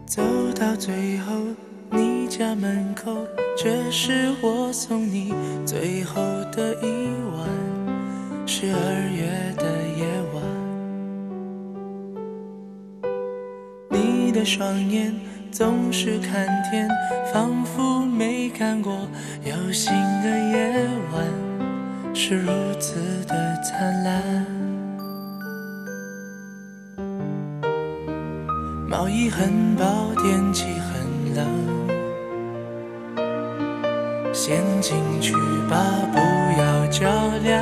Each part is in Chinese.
走到最后，你家门口，这是我送你最后的一晚，12月的夜晚。你的双眼总是看天，仿佛没看过有星的夜晚是如此的灿烂。毛衣很薄，天气很冷，先进去吧，不要着凉。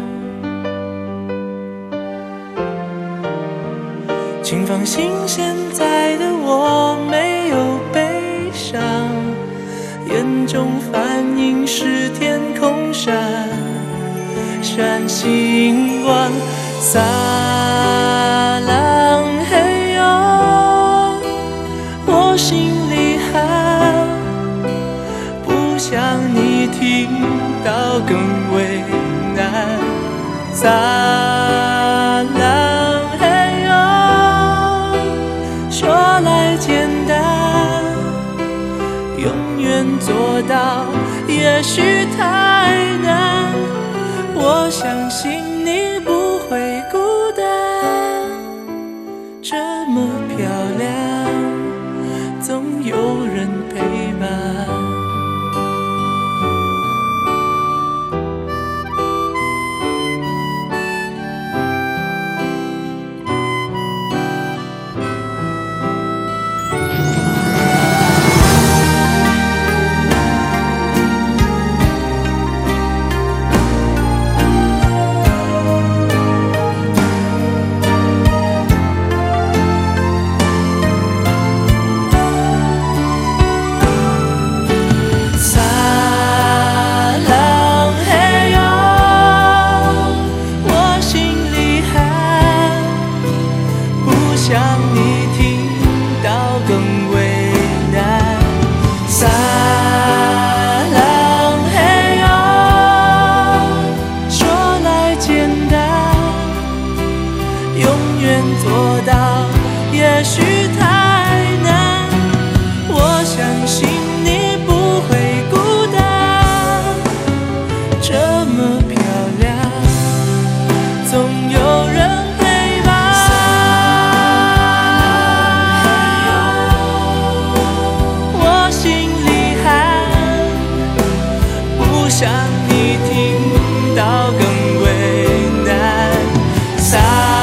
请放心，现在的我没有悲伤，眼中反映是天空闪闪星光，撒浪嘿哟，我心里喊，不想你听到更为难，撒浪嘿哟，说来简单，永远做到也许太难，我相信你不会孤单，这么漂亮总有人陪伴。想你听到更为难，撒浪嘿哟，说来简单，永远做到也许太难，我相信你不会孤单，这么漂亮总有人想你听到更为难，撒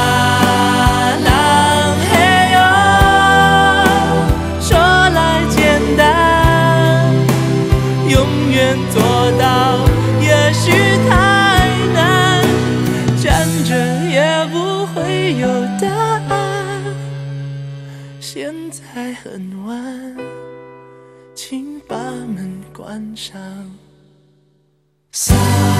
浪嘿哟，说来简单，永远做到也许太难，站着也不会有答案，现在很晚，请把门关上。